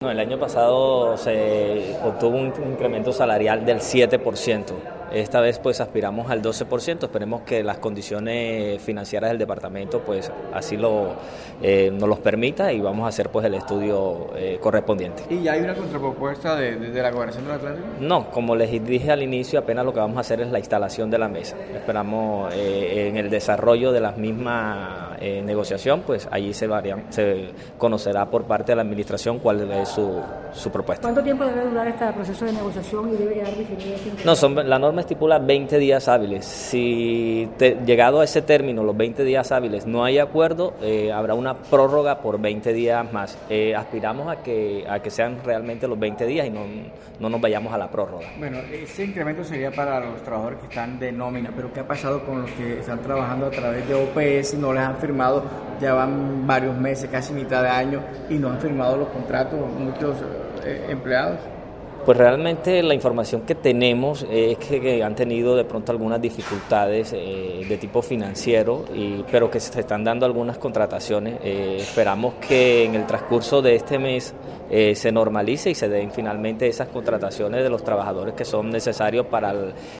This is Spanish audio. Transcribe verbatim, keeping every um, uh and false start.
No, el año pasado se obtuvo un incremento salarial del siete por ciento. Esta vez pues aspiramos al doce por ciento, esperemos que las condiciones financieras del departamento pues así lo, eh, nos los permita y vamos a hacer pues el estudio eh, correspondiente. ¿Y ya hay una contrapropuesta de, de, de la Gobernación del Atlántico? No, como les dije al inicio, apenas lo que vamos a hacer es la instalación de la mesa. Esperamos eh, en el desarrollo de la misma eh, negociación, pues allí se, varían, se conocerá por parte de la administración cuál es su, su propuesta. ¿Cuánto tiempo debe durar este proceso de negociación y debe quedar definido? No, son, la norma estipula veinte días hábiles. Si te, llegado a ese término, los veinte días hábiles, no hay acuerdo, eh, habrá una prórroga por veinte días más. Eh, aspiramos a que, a que sean realmente los veinte días y no, no nos vayamos a la prórroga. Bueno, ese incremento sería para los trabajadores que están de nómina, pero ¿qué ha pasado con los que están trabajando a través de O P S? No les han firmado, ya van varios meses, casi mitad de año, y no han firmado los contratos muchos eh, empleados. Pues realmente la información que tenemos es que, que han tenido de pronto algunas dificultades eh, de tipo financiero, y, pero que se están dando algunas contrataciones. Eh, esperamos que en el transcurso de este mes eh, se normalice y se den finalmente esas contrataciones de los trabajadores que son necesarios para el